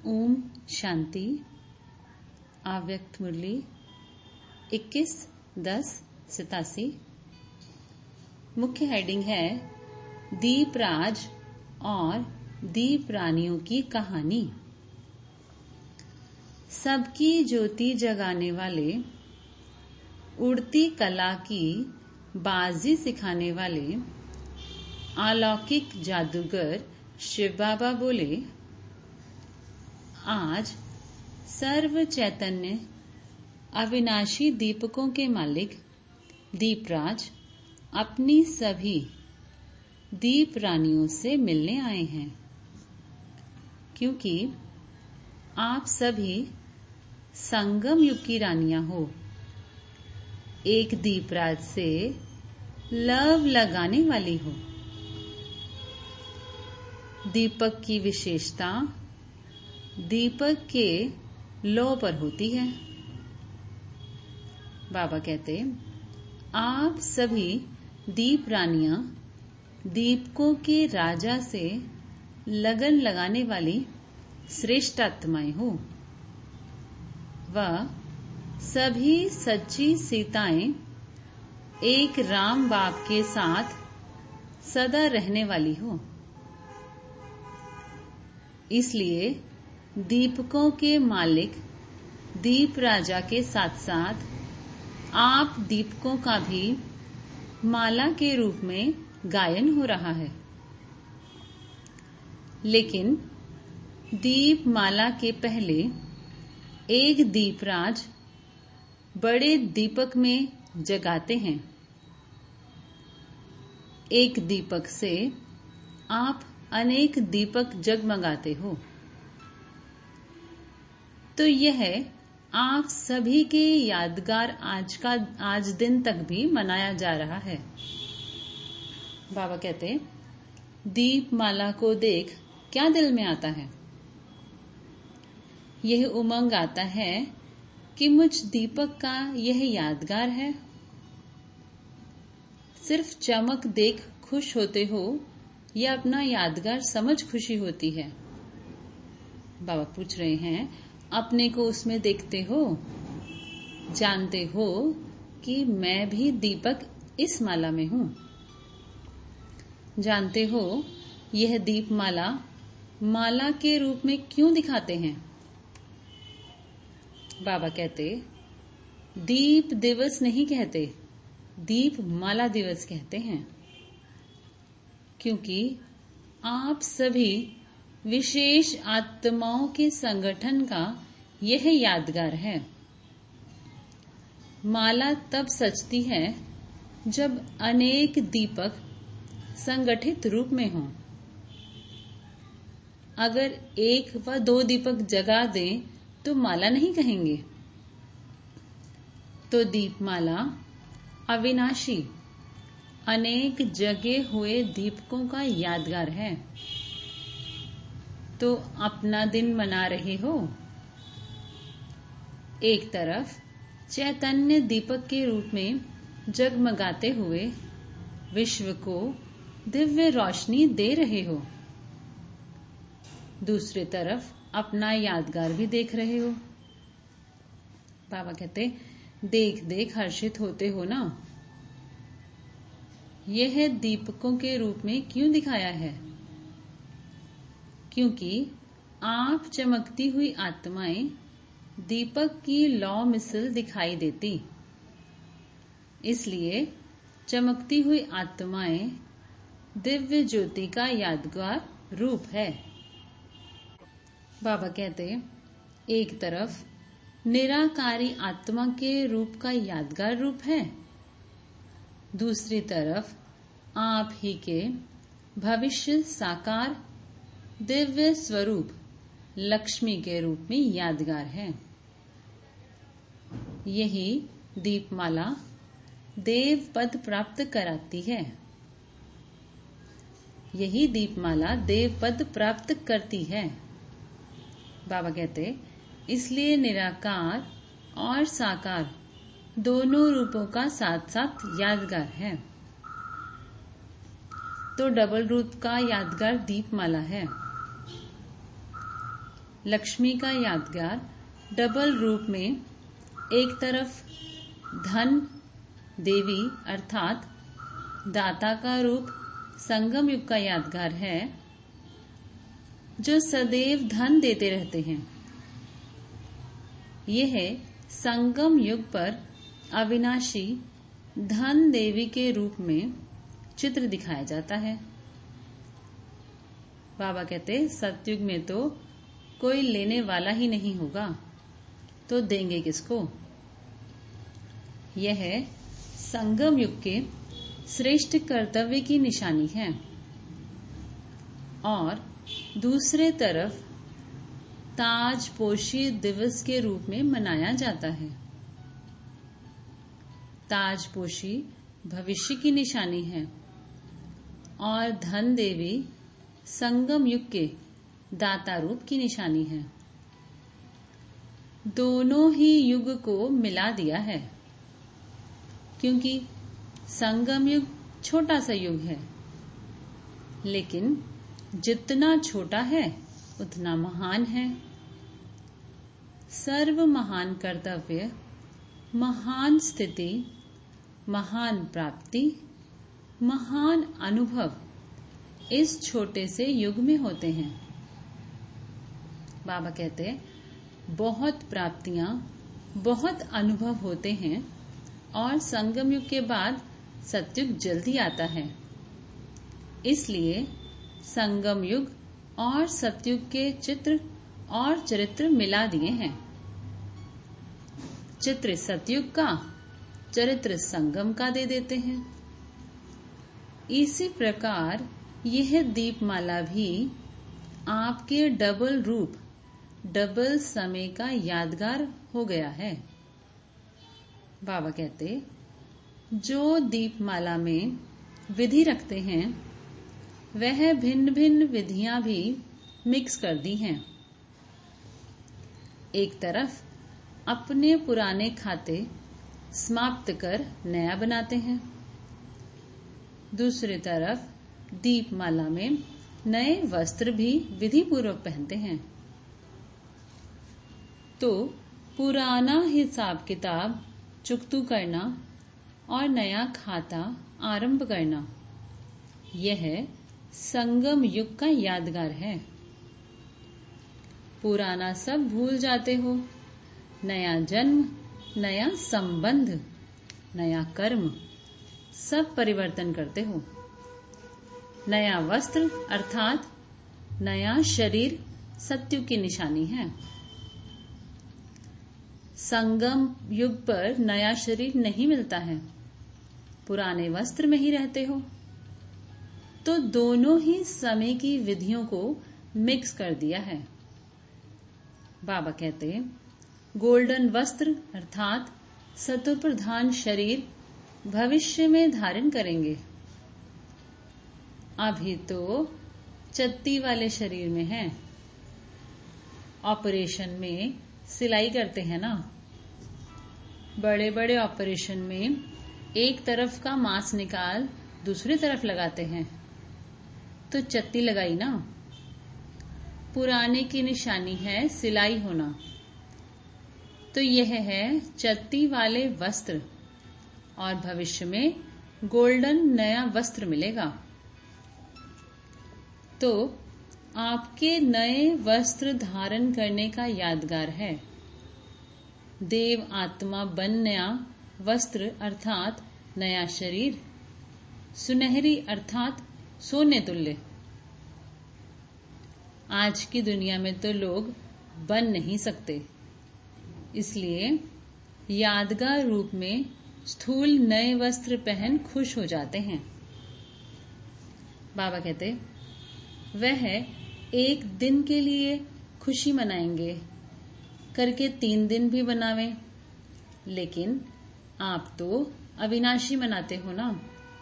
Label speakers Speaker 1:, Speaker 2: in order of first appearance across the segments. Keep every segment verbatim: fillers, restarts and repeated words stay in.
Speaker 1: ओम शांति। अव्यक्त मुरली इक्कीस दस सतासी। मुख्य हेडिंग है दीप राज और दीप रानियों की कहानी। सबकी ज्योति जगाने वाले, उड़ती कला की बाजी सिखाने वाले अलौकिक जादूगर शिव बाबा बोले, आज सर्व चैतन्य अविनाशी दीपकों के मालिक दीपराज अपनी सभी दीप रानियों से मिलने आए हैं, क्योंकि आप सभी संगम युग की रानियां हो। एक दीपराज से लव लगाने वाली हो। दीपक की विशेषता दीपक के लौ पर होती है। बाबा कहते, आप सभी दीप रानियां दीपकों के राजा से लगन लगाने वाली श्रेष्ठ आत्माएं हो। वह सभी सच्ची सीताएं एक राम बाप के साथ सदा रहने वाली हो। इसलिए दीपकों के मालिक दीप राजा के साथ साथ आप दीपकों का भी माला के रूप में गायन हो रहा है। लेकिन दीप माला के पहले एक दीपराज बड़े दीपक में जगाते हैं। एक दीपक से आप अनेक दीपक जगमगाते हो। तो यह आप सभी के यादगार आज का आज दिन तक भी मनाया जा रहा है। बाबा कहते, दीप माला को देख क्या दिल में आता है? यह उमंग आता है कि मुझ दीपक का यह यादगार है। सिर्फ चमक देख खुश होते हो या अपना यादगार समझ खुशी होती है? बाबा पूछ रहे हैं, अपने को उसमें देखते हो? जानते हो कि मैं भी दीपक इस माला में हूं? जानते हो यह दीप माला माला के रूप में क्यों दिखाते हैं? बाबा कहते, दीप दिवस नहीं कहते, दीप माला दिवस कहते हैं, क्योंकि आप सभी विशेष आत्माओं के संगठन का यह यादगार है। माला तब सजती है जब अनेक दीपक संगठित रूप में हों। अगर एक व दो दीपक जगा दें तो माला नहीं कहेंगे। तो दीपमाला अविनाशी अनेक जगे हुए दीपकों का यादगार है। तो अपना दिन मना रहे हो। एक तरफ चैतन्य दीपक के रूप में जगमगाते हुए विश्व को दिव्य रोशनी दे रहे हो, दूसरी तरफ अपना यादगार भी देख रहे हो। बाबा कहते, देख देख हर्षित होते हो ना? यह दीपकों के रूप में क्यों दिखाया है? क्योंकि आप चमकती हुई आत्माएं दीपक की लौ मिसल दिखाई देती। इसलिए चमकती हुई आत्माएं दिव्य ज्योति का यादगार रूप है। बाबा कहते, एक तरफ निराकारी आत्मा के रूप का यादगार रूप है, दूसरी तरफ आप ही के भविष्य साकार दिव्य स्वरूप लक्ष्मी के रूप में यादगार है। यही दीपमाला देव पद प्राप्त कराती है। यही दीपमाला देव पद प्राप्त करती है। बाबा कहते, इसलिए निराकार और साकार दोनों रूपों का साथ साथ यादगार है। तो डबल रूप का यादगार दीपमाला है। लक्ष्मी का यादगार डबल रूप में एक तरफ धन देवी अर्थात दाता का रूप संगम युग का यादगार है, जो सदैव धन देते रहते हैं। यह संगम युग पर अविनाशी धन देवी के रूप में चित्र दिखाया जाता है। बाबा कहते सतयुग में तो कोई लेने वाला ही नहीं होगा, तो देंगे किसको। यह संगम युग के श्रेष्ठ कर्तव्य की निशानी है। और दूसरे तरफ ताजपोशी दिवस के रूप में मनाया जाता है। ताजपोशी भविष्य की निशानी है और धन देवी संगम युग के दाता रूप की निशानी है। दोनों ही युग को मिला दिया है, क्योंकि संगम युग छोटा सा युग है, लेकिन जितना छोटा है उतना महान है। सर्व महान कर्तव्य, महान स्थिति, महान प्राप्ति, महान अनुभव इस छोटे से युग में होते हैं। बाबा कहते बहुत प्राप्तियां, बहुत अनुभव होते हैं और संगम युग के बाद सतयुग जल्दी आता है। इसलिए संगम युग और सतयुग के चित्र और चरित्र मिला दिए हैं। चित्र सतयुग का, चरित्र संगम का दे देते हैं। इसी प्रकार यह दीपमाला भी आपके डबल रूप, डबल समय का यादगार हो गया है। बाबा कहते जो दीपमाला में विधि रखते हैं, वह भिन्न भिन्न विधियां भी मिक्स कर दी हैं। एक तरफ अपने पुराने खाते समाप्त कर नया बनाते हैं, दूसरी तरफ दीपमाला में नए वस्त्र भी विधि पूर्वक पहनते हैं। तो पुराना हिसाब किताब चुकतू करना और नया खाता आरंभ करना, यह संगम युग का यादगार है। पुराना सब भूल जाते हो, नया जन्म, नया संबंध, नया कर्म, सब परिवर्तन करते हो। नया वस्त्र अर्थात नया शरीर सतयुग की निशानी है। संगम युग पर नया शरीर नहीं मिलता है, पुराने वस्त्र में ही रहते हो। तो दोनों ही समय की विधियों को मिक्स कर दिया है। बाबा कहते गोल्डन वस्त्र अर्थात सत्व प्रधान शरीर भविष्य में धारण करेंगे। अभी तो चत्ती वाले शरीर में है। ऑपरेशन में सिलाई करते हैं ना, बड़े बड़े ऑपरेशन में एक तरफ का मांस निकाल दूसरी तरफ लगाते हैं, तो चत्ती लगाई ना। पुराने की निशानी है सिलाई होना, तो यह है चत्ती वाले वस्त्र और भविष्य में गोल्डन नया वस्त्र मिलेगा। तो आपके नए वस्त्र धारण करने का यादगार है। देव आत्मा बन नया वस्त्र अर्थात नया शरीर, सुनहरी अर्थात सोने तुल्य। आज की दुनिया में तो लोग बन नहीं सकते, इसलिए यादगार रूप में स्थूल नए वस्त्र पहन खुश हो जाते हैं। बाबा कहते वह एक दिन के लिए खुशी मनाएंगे, करके तीन दिन भी बनावे, लेकिन आप तो अविनाशी मनाते हो ना।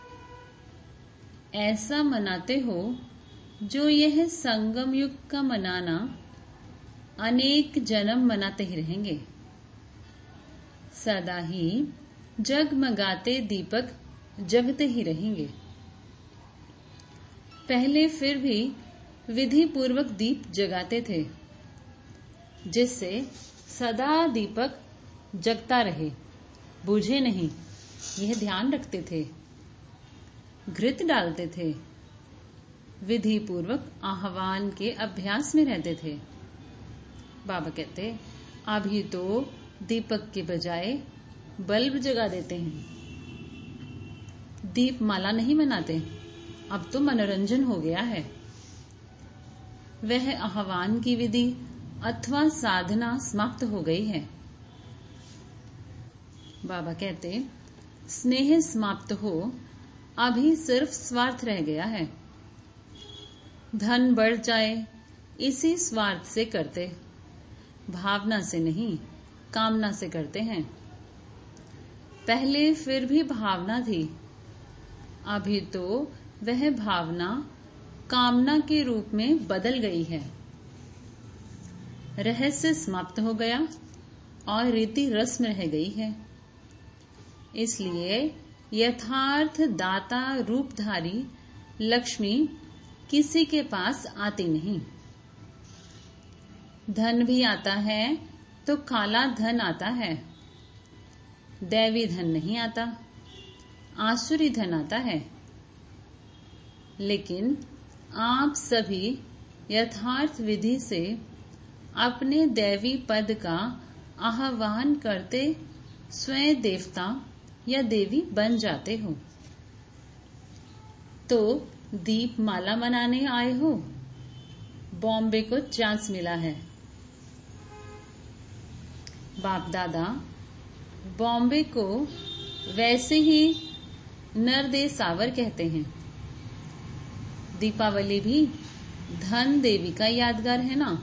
Speaker 1: ऐसा मनाते हो जो यह संगम युग का मनाना अनेक जन्म मनाते ही रहेंगे। सदा ही जगमगाते दीपक जगते ही रहेंगे। पहले फिर भी विधि पूर्वक दीप जगाते थे, जिससे सदा दीपक जगता रहे, बुझे नहीं, यह ध्यान रखते थे। घृत डालते थे, विधि पूर्वक आह्वान के अभ्यास में रहते थे। बाबा कहते, अभी तो दीपक के बजाय बल्ब जगा देते हैं, दीप माला नहीं मनाते, अब तो मनोरंजन हो गया है। वह आह्वान की विधि अथवा साधना समाप्त हो गई है। बाबा कहते, स्नेह समाप्त हो, अभी सिर्फ स्वार्थ रह गया है। धन बढ़ जाए, इसी स्वार्थ से करते, भावना से नहीं, कामना से करते हैं। पहले फिर भी भावना थी, अभी तो वह भावना कामना के रूप में बदल गई है। रहस्य समाप्त हो गया और रीति रस्म रह गई है। इसलिए यथार्थ दाता रूपधारी लक्ष्मी किसी के पास आती नहीं। धन भी आता है तो काला धन आता है, दैवी धन नहीं आता, आसुरी धन आता है। लेकिन आप सभी यथार्थ विधि से अपने दैवी पद का आह्वान करते स्वयं देवता या देवी बन जाते हो। तो दीप माला मनाने आए हो, बॉम्बे को चांस मिला है। बाप दादा बॉम्बे को वैसे ही नरदे सावर कहते हैं। दीपावली भी धन देवी का यादगार है ना।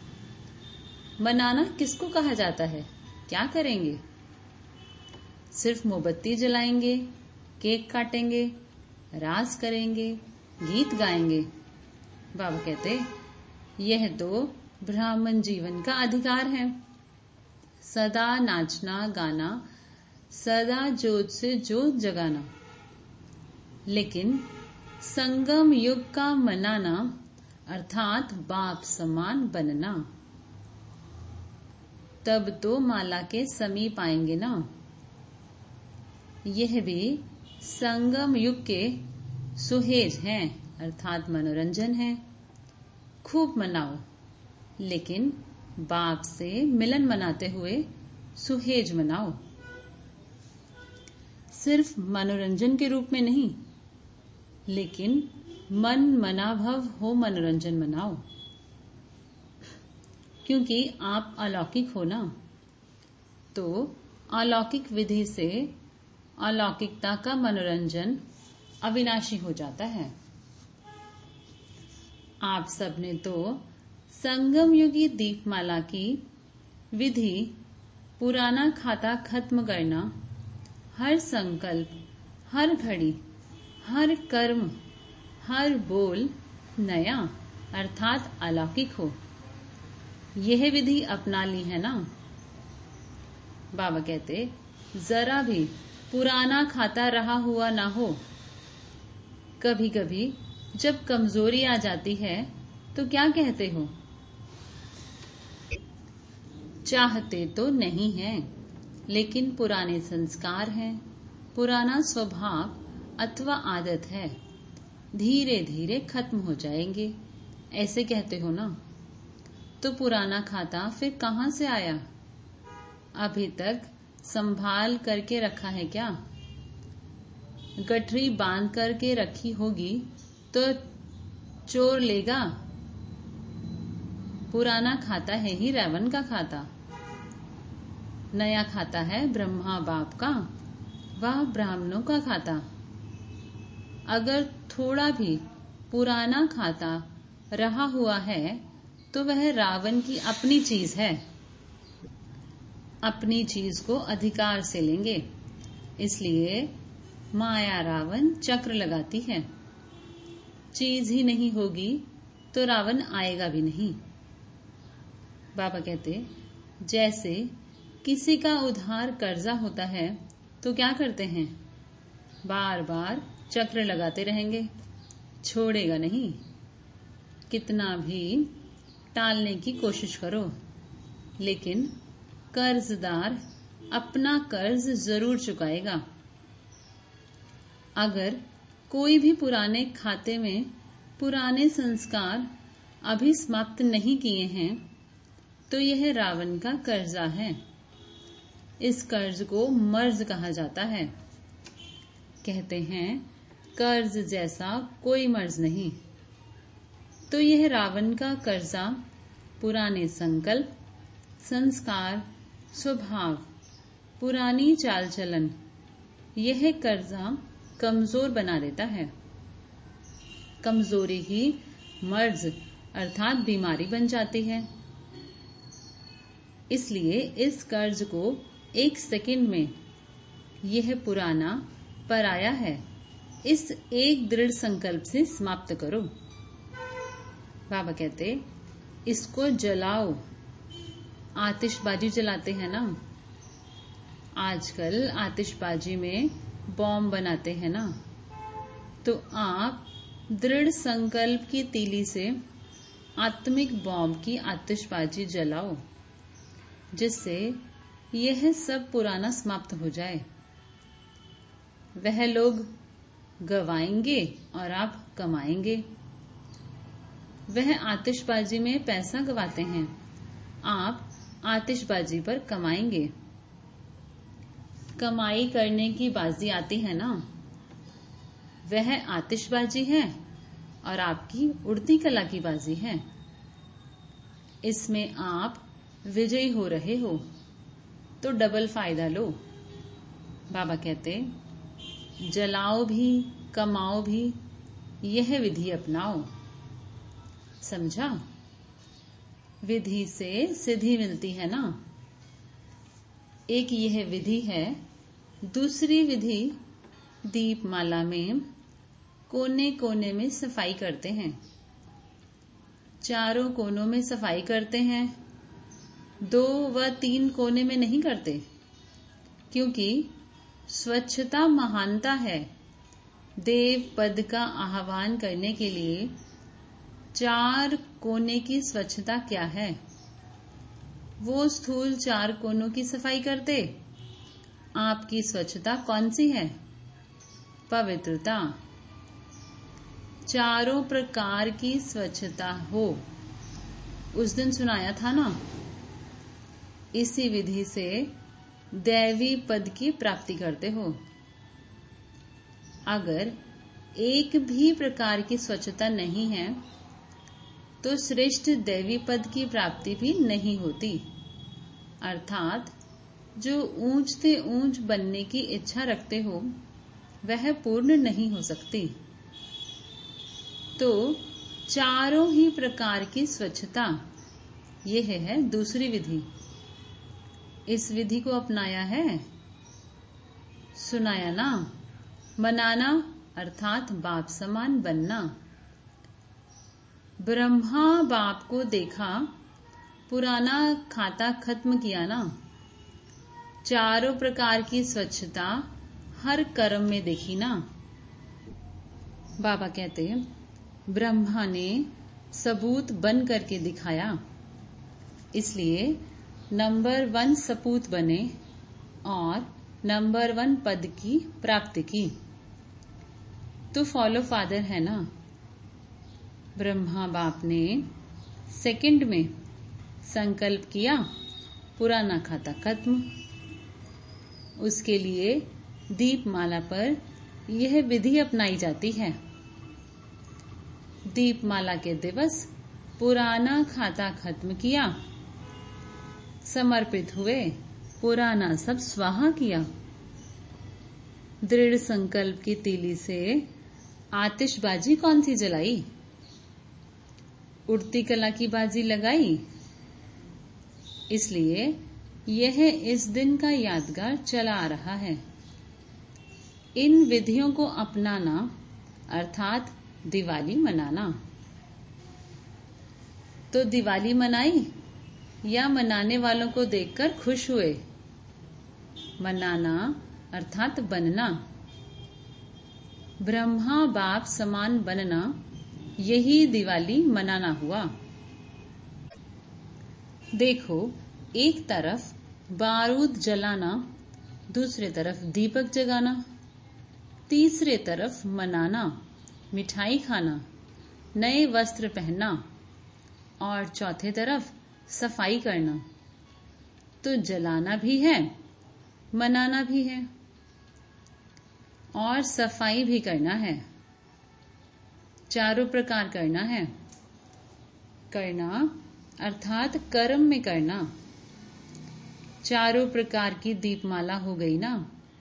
Speaker 1: मनाना किसको कहा जाता है, क्या करेंगे? सिर्फ मोमबत्ती जलाएंगे, केक काटेंगे, रास करेंगे, गीत गाएंगे। बाबा कहते, यह तो ब्राह्मण जीवन का अधिकार है। सदा नाचना गाना, सदा जोत से जोत जगाना। लेकिन संगम युग का मनाना अर्थात बाप समान बनना, तब तो माला के समीप आएंगे ना। यह भी संगम युग के सुहेज हैं, अर्थात मनोरंजन है। खूब मनाओ, लेकिन बाप से मिलन मनाते हुए सुहेज मनाओ। सिर्फ मनोरंजन के रूप में नहीं, लेकिन मन मनाभव हो मनोरंजन मनाओ। क्योंकि आप अलौकिक हो ना, तो अलौकिक विधि से अलौकिकता का मनोरंजन अविनाशी हो जाता है। आप सबने तो संगम युगी दीपमाला की विधि पुराना खाता खत्म करना, हर संकल्प, हर घड़ी, हर कर्म, हर बोल नया अर्थात अलौकिक हो, यह विधि अपना ली है ना। बाबा कहते, जरा भी पुराना खाता रहा हुआ ना हो। कभी कभी जब कमजोरी आ जाती है तो क्या कहते हो? चाहते तो नहीं है, लेकिन पुराने संस्कार हैं, पुराना स्वभाव अथवा आदत है, धीरे धीरे खत्म हो जाएंगे, ऐसे कहते हो ना। तो पुराना खाता फिर कहाँ से आया? अभी तक संभाल करके रखा है क्या? गठरी बांध करके रखी होगी तो चोर लेगा। पुराना खाता है ही रावण का खाता, नया खाता है ब्रह्मा बाप का, वह ब्राह्मणों का खाता। अगर थोड़ा भी पुराना खाता रहा हुआ है तो वह रावण की अपनी चीज है, अपनी चीज को अधिकार से लेंगे। इसलिए माया रावण चक्र लगाती है। चीज ही नहीं होगी तो रावण आएगा भी नहीं। बाबा कहते, जैसे किसी का उधार कर्जा होता है तो क्या करते हैं? बार बार चक्र लगाते रहेंगे, छोड़ेगा नहीं। कितना भी टालने की कोशिश करो, लेकिन कर्जदार अपना कर्ज जरूर चुकाएगा। अगर कोई भी पुराने खाते में पुराने संस्कार अभी समाप्त नहीं किए हैं तो यह रावण का कर्जा है। इस कर्ज को मर्ज कहा जाता है। कहते हैं कर्ज जैसा कोई मर्ज नहीं। तो यह रावण का कर्जा पुराने संकल्प, संस्कार, स्वभाव, पुरानी चाल चलन, यह कर्जा कमजोर बना देता है। कमजोरी ही मर्ज अर्थात बीमारी बन जाती है। इसलिए इस कर्ज को एक सेकंड में यह पुराना पराया है इस एक दृढ़ संकल्प से समाप्त करो। बाबा कहते इसको जलाओ। आतिशबाजी जलाते हैं ना, आजकल आतिशबाजी में बॉम्ब बनाते हैं ना, तो आप दृढ़ संकल्प की तीली से आत्मिक बॉम्ब की आतिशबाजी जलाओ, जिससे यह सब पुराना समाप्त हो जाए। वह लोग गवाएंगे और आप कमाएंगे। वह आतिशबाजी में पैसा गवाते हैं, आप आतिशबाजी पर कमाएंगे। कमाई करने की बाजी आती है ना, वह आतिशबाजी है और आपकी उड़ती कला की बाजी है। इसमें आप विजयी हो रहे हो तो डबल फायदा लो। बाबा कहते जलाओ भी कमाओ भी, यह विधि अपनाओ। समझा? विधि से सिद्धि मिलती है ना। एक यह विधि है। दूसरी विधि दीपमाला में कोने कोने में सफाई करते हैं। चारों कोनों में सफाई करते हैं, दो व तीन कोने में नहीं करते, क्योंकि स्वच्छता महानता है। देव पद का आह्वान करने के लिए चार कोने की स्वच्छता क्या है? वो स्थूल चार कोनों की सफाई करते। आपकी स्वच्छता कौन सी है? पवित्रता। चारों प्रकार की स्वच्छता हो। उस दिन सुनाया था ना। इसी विधि से दैवी पद की प्राप्ति करते हो। अगर एक भी प्रकार की स्वच्छता नहीं है तो श्रेष्ठ दैवी पद की प्राप्ति भी नहीं होती। अर्थात जो ऊंच से ऊंच बनने की इच्छा रखते हो वह पूर्ण नहीं हो सकती। तो चारों ही प्रकार की स्वच्छता, यह है दूसरी विधि। इस विधि को अपनाया है, सुनाया ना। मनाना अर्थात बाप समान बनना। ब्रह्मा बाप को देखा, पुराना खाता खत्म किया ना। चारों प्रकार की स्वच्छता हर कर्म में देखी ना। बाबा कहते ब्रह्मा ने सबूत बन करके दिखाया, इसलिए नंबर वन सपूत बने और नंबर वन पद की प्राप्ति की। तो फॉलो फादर है ना। ब्रह्मा बाप ने सेकंड में संकल्प किया, पुराना खाता खत्म। उसके लिए दीपमाला पर यह विधि अपनाई जाती है। दीपमाला के दिवस पुराना खाता खत्म किया, समर्पित हुए, पुराना सब स्वाहा किया। दृढ़ संकल्प की तीली से आतिशबाजी कौन सी जलाई? उड़ती कला की बाजी लगाई। इसलिए यह इस दिन का यादगार चला आ रहा है। इन विधियों को अपनाना अर्थात दिवाली मनाना। तो दिवाली मनाई या मनाने वालों को देखकर खुश हुए? मनाना अर्थात बनना। ब्रह्मा बाप समान बनना, यही दिवाली मनाना हुआ। देखो एक तरफ बारूद जलाना, दूसरे तरफ दीपक जगाना, तीसरे तरफ मनाना, मिठाई खाना, नए वस्त्र पहनना और चौथे तरफ सफाई करना। तो जलाना भी है, मनाना भी है और सफाई भी करना है। चारों प्रकार करना है। करना अर्थात कर्म में करना। चारों प्रकार की दीपमाला हो गई ना।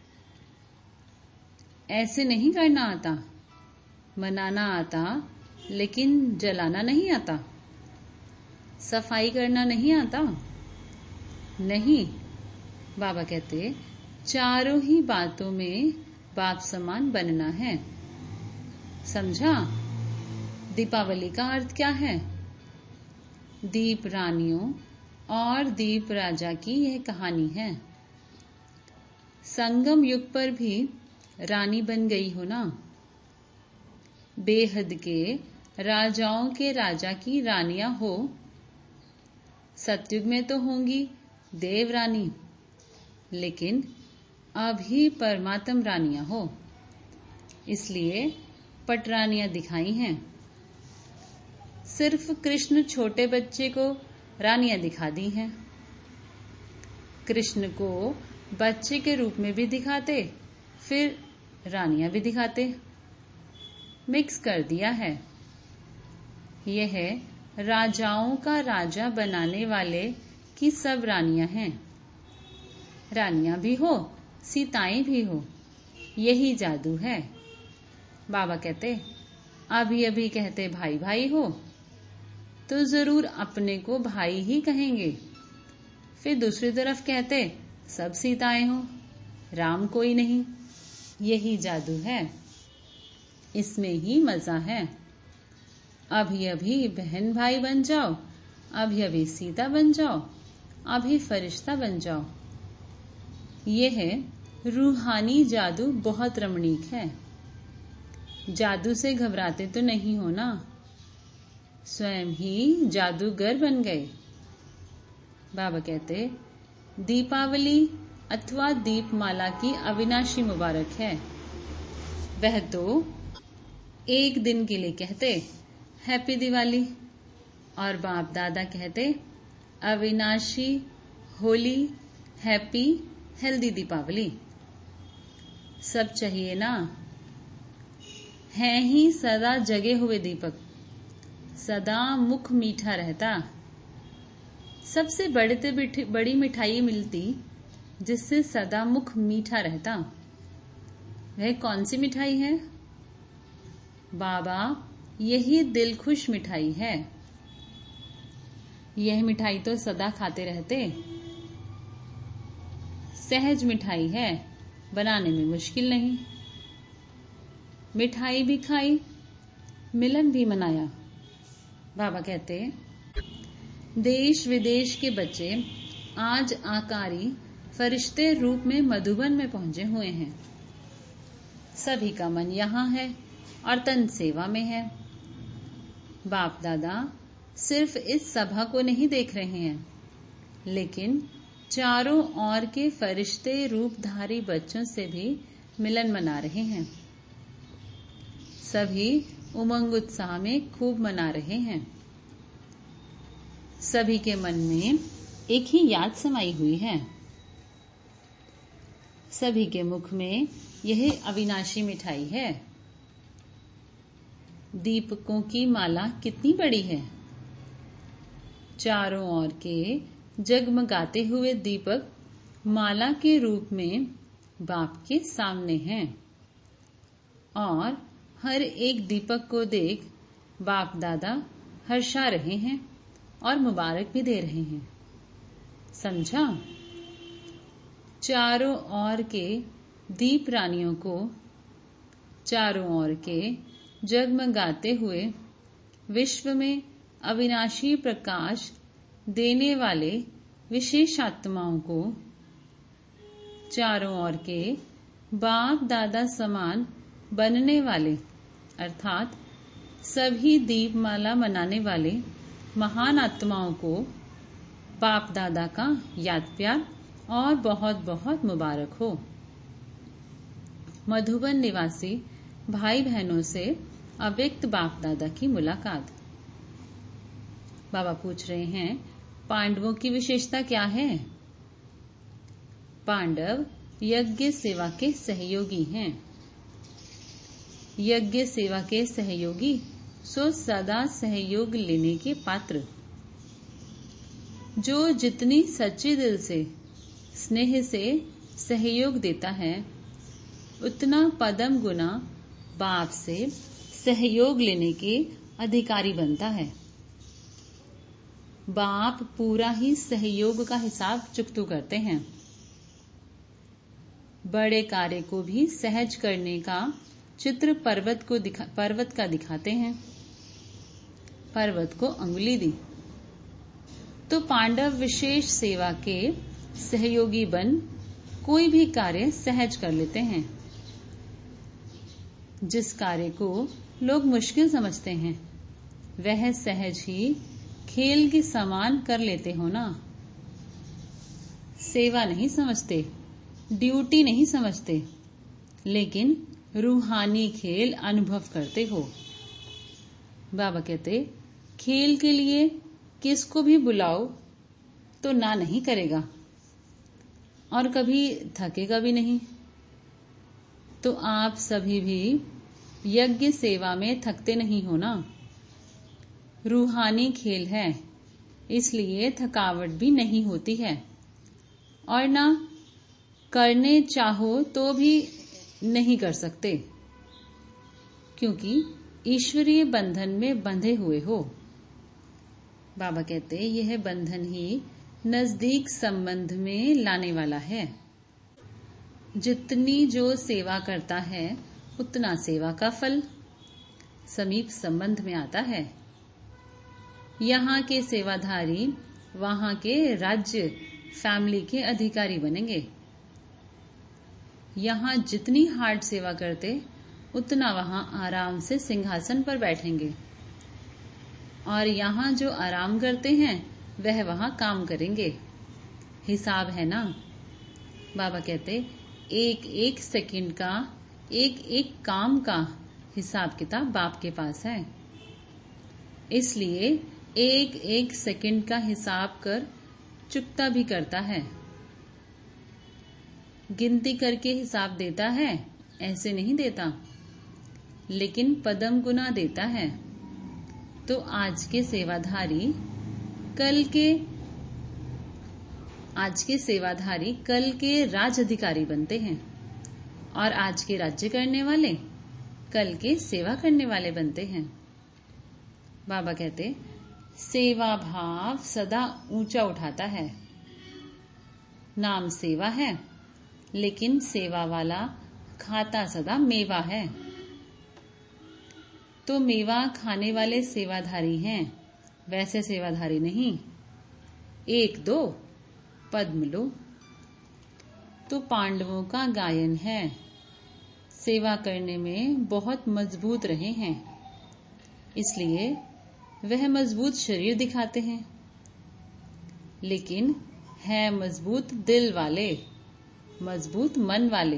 Speaker 1: ऐसे नहीं करना आता, मनाना आता लेकिन जलाना नहीं आता, सफाई करना नहीं आता। नहीं, बाबा कहते चारों ही बातों में बाप समान बनना है। समझा? दीपावली का अर्थ क्या है? दीप रानियों और दीप राजा की यह कहानी है। संगम युग पर भी रानी बन गई हो ना। बेहद के राजाओं के राजा की रानियां हो। सतयुग में तो होंगी देव रानी, लेकिन अभी परमात्म रानियां हो, इसलिए पटरानियां दिखाई हैं। सिर्फ कृष्ण छोटे बच्चे को रानियां दिखा दी हैं। कृष्ण को बच्चे के रूप में भी दिखाते, फिर रानियां भी दिखाते। मिक्स कर दिया है। यह राजाओं का राजा बनाने वाले की सब रानियां हैं। रानियां भी हो, सीताएं भी हो, यही जादू है। बाबा कहते अभी अभी कहते भाई भाई हो, तो जरूर अपने को भाई ही कहेंगे। फिर दूसरी तरफ कहते सब सीताएं हो, राम कोई नहीं। यही जादू है, इसमें ही मजा है। अभी अभी बहन भाई बन जाओ, अभी अभी सीता बन जाओ, अभी फरिश्ता बन जाओ। यह रूहानी जादू बहुत रमणीक है। जादू से घबराते तो नहीं हो ना, स्वयं ही जादूगर बन गए। बाबा कहते दीपावली अथवा दीपमाला की अविनाशी मुबारक है। वह तो एक दिन के लिए कहते हैप्पी दिवाली, और बाप दादा कहते अविनाशी होली, हैप्पी हेल्दी दीपावली। सब चाहिए ना। हैं ही सदा जगे हुए दीपक, सदा मुख मीठा रहता। सबसे बड़े बड़ी मिठाई मिलती जिससे सदा मुख मीठा रहता। वह कौन सी मिठाई है? बाबा, यही दिल खुश मिठाई है। यह मिठाई तो सदा खाते रहते। सहज मिठाई है, बनाने में मुश्किल नहीं। मिठाई भी खाई, मिलन भी मनाया। बाबा कहते देश विदेश के बच्चे आज आकारी फरिश्ते रूप में मधुबन में पहुंचे हुए हैं। सभी का मन यहाँ है और तन सेवा में है। बाप दादा सिर्फ इस सभा को नहीं देख रहे हैं, लेकिन चारों ओर के फरिश्ते रूपधारी बच्चों से भी मिलन मना रहे हैं। सभी उमंग उत्साह में खूब मना रहे हैं। सभी के मन में एक ही याद समाई हुई है। सभी के मुख में यह अविनाशी मिठाई है। दीपकों की माला कितनी बड़ी है। चारों ओर के जगमगाते हुए दीपक माला के रूप में बाप के सामने हैं, और हर एक दीपक को देख बाप दादा हर्षा रहे हैं और मुबारक भी दे रहे हैं। समझा? चारों ओर के दीप रानियों को, चारों ओर के जगमगाते हुए विश्व में अविनाशी प्रकाश देने वाले विशेष आत्माओं को, चारों ओर के बाप दादा समान बनने वाले अर्थात सभी दीपमाला मनाने वाले महान आत्माओं को बाप दादा का याद प्यार और बहुत बहुत मुबारक हो। मधुबन निवासी भाई बहनों से अव्यक्त बाप दादा की मुलाकात। बाबा पूछ रहे हैं, पांडवों की विशेषता क्या है? पांडव यज्ञ सेवा के सहयोगी हैं। यज्ञ सेवा के सहयोगी सो सदा सहयोग लेने के पात्र। जो जितनी सच्चे दिल से स्नेह से सहयोग देता है, उतना पदम गुना बाप से सहयोग लेने के अधिकारी बनता है। बाप पूरा ही सहयोग का हिसाब चुकतू करते हैं। बड़े कार्य को भी सहज करने का चित्र पर्वत को दिखा, पर्वत का दिखाते हैं। पर्वत को अंगुली दी तो पांडव विशेष सेवा के सहयोगी बन कोई भी कार्य सहज कर लेते हैं। जिस कार्य को लोग मुश्किल समझते हैं, वह सहज ही खेल के समान कर लेते हो ना। सेवा नहीं समझते, ड्यूटी नहीं समझते, लेकिन रूहानी खेल अनुभव करते हो। बाबा कहते, खेल के लिए किसको भी बुलाओ तो ना नहीं करेगा और कभी थकेगा भी नहीं। तो आप सभी भी यज्ञ सेवा में थकते नहीं हो ना। रूहानी खेल है, इसलिए थकावट भी नहीं होती है और ना करने चाहो तो भी नहीं कर सकते, क्योंकि ईश्वरीय बंधन में बंधे हुए हो। बाबा कहते, यह बंधन ही नजदीक संबंध में लाने वाला है। जितनी जो सेवा करता है, उतना सेवा का फल समीप संबंध में आता है। यहाँ के सेवाधारी वहाँ के राज्य फैमिली के अधिकारी बनेंगे। यहाँ जितनी हार्ड सेवा करते, उतना वहाँ आराम से सिंहासन पर बैठेंगे और यहाँ जो आराम करते हैं, वह वहाँ काम करेंगे। हिसाब है ना। बाबा कहते, एक एक सेकंड का, एक एक काम का हिसाब किताब बाप के पास है। इसलिए एक एक सेकंड का हिसाब कर चुकता भी करता है। गिनती करके हिसाब देता है, ऐसे नहीं देता, लेकिन पदम गुना देता है। तो आज के सेवाधारी कल के आज के सेवाधारी कल के राज अधिकारी बनते हैं और आज के राज्य करने वाले कल के सेवा करने वाले बनते हैं। बाबा कहते, सेवा भाव सदा ऊंचा उठाता है। नाम सेवा है, लेकिन सेवा वाला खाता सदा मेवा है। तो मेवा खाने वाले सेवाधारी हैं, वैसे सेवाधारी नहीं। एक दो पद्म लो। तो पांडवों का गायन है, सेवा करने में बहुत मजबूत रहे हैं, इसलिए वह मजबूत शरीर दिखाते हैं, लेकिन है मजबूत दिल वाले, मजबूत मन वाले।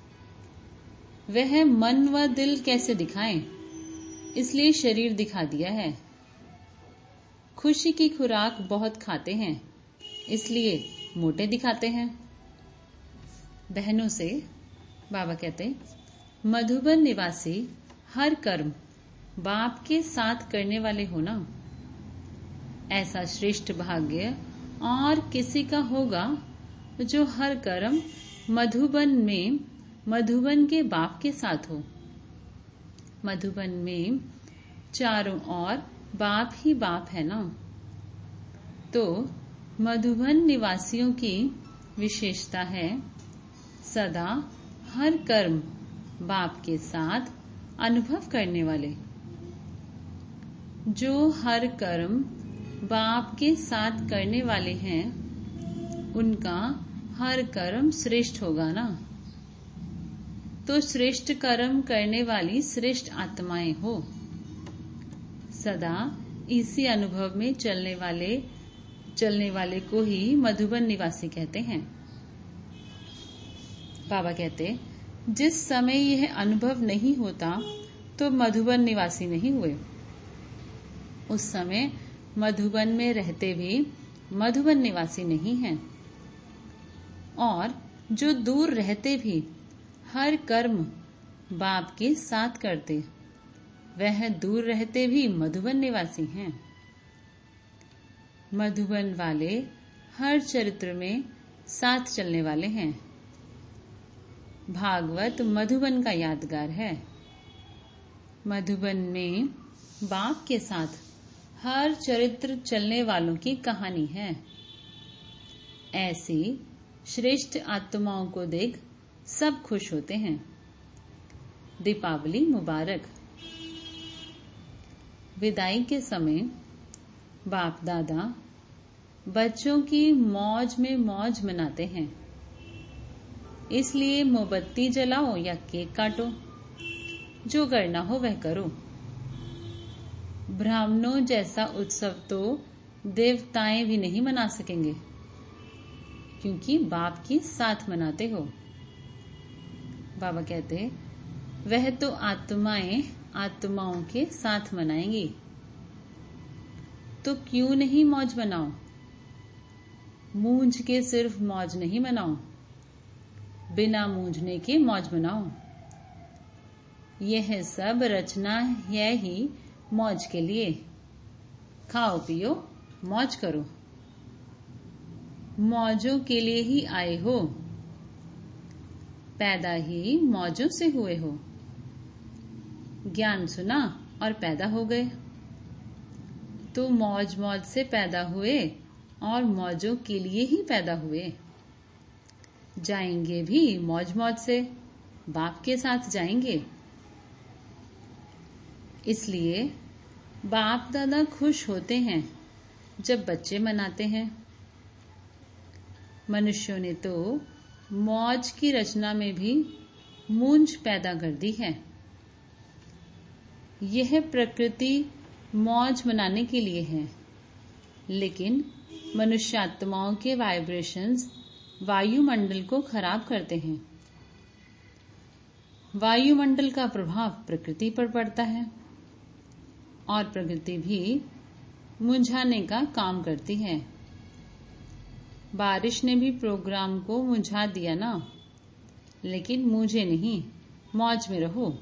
Speaker 1: वह मन व दिल कैसे दिखाएं, इसलिए शरीर दिखा दिया है। खुशी की खुराक बहुत खाते हैं, इसलिए मोटे दिखाते हैं। बहनों से बाबा कहते, मधुबन निवासी हर कर्म बाप के साथ करने वाले हो ना। ऐसा श्रेष्ठ भाग्य और किसी का होगा जो हर कर्म मधुबन में मधुबन के बाप के साथ हो। मधुबन में चारों ओर बाप ही बाप है ना। तो मधुबन निवासियों की विशेषता है सदा हर कर्म बाप के साथ अनुभव करने वाले। जो हर कर्म बाप के साथ करने वाले हैं, उनका हर कर्म श्रेष्ठ होगा ना। तो श्रेष्ठ कर्म करने वाली श्रेष्ठ आत्माएं हो। सदा इसी अनुभव में चलने वाले चलने वाले को ही मधुबन निवासी कहते हैं। बाबा कहते, जिस समय यह अनुभव नहीं होता तो मधुबन निवासी नहीं हुए। उस समय मधुबन में रहते भी मधुबन निवासी नहीं हैं। और जो दूर रहते भी हर कर्म बाप के साथ करते, वह दूर रहते भी मधुबन निवासी हैं। मधुबन वाले हर चरित्र में साथ चलने वाले हैं। भागवत मधुबन का यादगार है। मधुबन में बाप के साथ हर चरित्र चलने वालों की कहानी है। ऐसी श्रेष्ठ आत्माओं को देख सब खुश होते हैं। दीपावली मुबारक। विदाई के समय बाप दादा बच्चों की मौज में मौज मनाते हैं। इसलिए मोमबत्ती जलाओ या केक काटो, जो करना हो वह करो। ब्राह्मणों जैसा उत्सव तो देवताएं भी नहीं मना सकेंगे, क्योंकि बाप की साथ मनाते हो। बाबा कहते, वह तो आत्माएं आत्माओं के साथ मनाएंगी, तो क्यों नहीं मौज मनाओ। मूंझ के सिर्फ मौज नहीं मनाओ, बिना मूंझने के मौज मनाओ। यह सब रचना है ही मौज के लिए। खाओ पियो मौज करो। मौजों के लिए ही आए हो, पैदा ही मौजों से हुए हो। ज्ञान सुना और पैदा हो गए, तो मौज मौज से पैदा हुए और मौजों के लिए ही पैदा हुए। जाएंगे भी मौज मौज से, बाप के साथ जाएंगे। इसलिए बाप दादा खुश होते हैं जब बच्चे मनाते हैं। मनुष्यों ने तो मौज की रचना में भी मूंझ पैदा कर दी है। यह प्रकृति मौज मनाने के लिए है, लेकिन मनुष्यात्माओं के वाइब्रेशंस वायुमंडल को खराब करते हैं। वायुमंडल का प्रभाव प्रकृति पर पड़ता है और प्रकृति भी मुंझाने का काम करती है। बारिश ने भी प्रोग्राम को मुंझा दिया ना, लेकिन मुझे नहीं, मौज में रहो।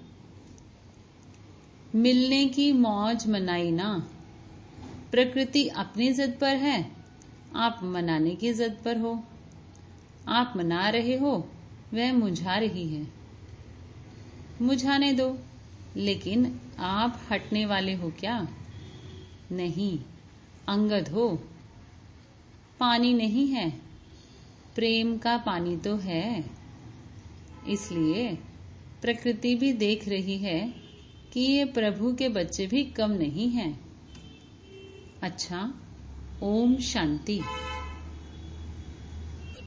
Speaker 1: मिलने की मौज मनाई ना, प्रकृति अपनी जिद पर है, आप मनाने की जिद पर हो। आप मना रहे हो, वह मुझा रही है। मुझाने दो, लेकिन आप हटने वाले हो क्या? नहीं, अंगद हो। पानी नहीं है, प्रेम का पानी तो है। इसलिए प्रकृति भी देख रही है कि ये प्रभु के बच्चे भी कम नहीं हैं। अच्छा, ओम शांति।